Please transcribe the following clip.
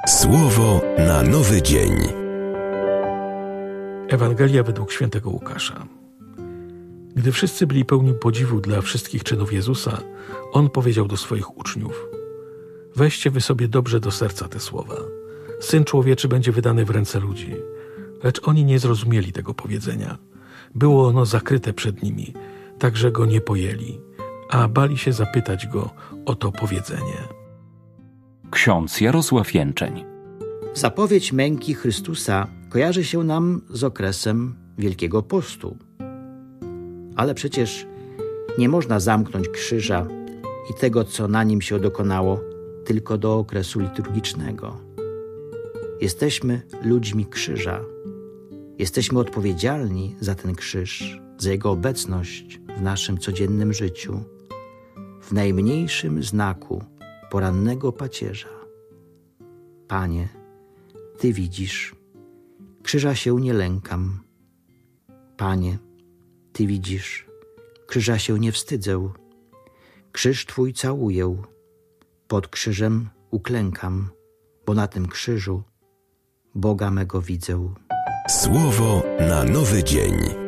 Słowo na nowy dzień. Ewangelia według świętego Łukasza. Gdy wszyscy byli pełni podziwu dla wszystkich czynów Jezusa, On powiedział do swoich uczniów: weźcie wy sobie dobrze do serca te słowa. Syn Człowieczy będzie wydany w ręce ludzi. Lecz oni nie zrozumieli tego powiedzenia. Było ono zakryte przed nimi, tak że go nie pojęli, a bali się zapytać go o to powiedzenie. Ksiądz Jarosław Jęczeń. Zapowiedź męki Chrystusa kojarzy się nam z okresem Wielkiego Postu. Ale przecież nie można zamknąć krzyża i tego, co na nim się dokonało, tylko do okresu liturgicznego. Jesteśmy ludźmi krzyża. Jesteśmy odpowiedzialni za ten krzyż, za jego obecność w naszym codziennym życiu, w najmniejszym znaku porannego pacierza. Panie, Ty widzisz, krzyża się nie lękam. Panie, Ty widzisz, krzyża się nie wstydzę. Krzyż Twój całuję, pod krzyżem uklękam, bo na tym krzyżu Boga mego widzę. Słowo na nowy dzień.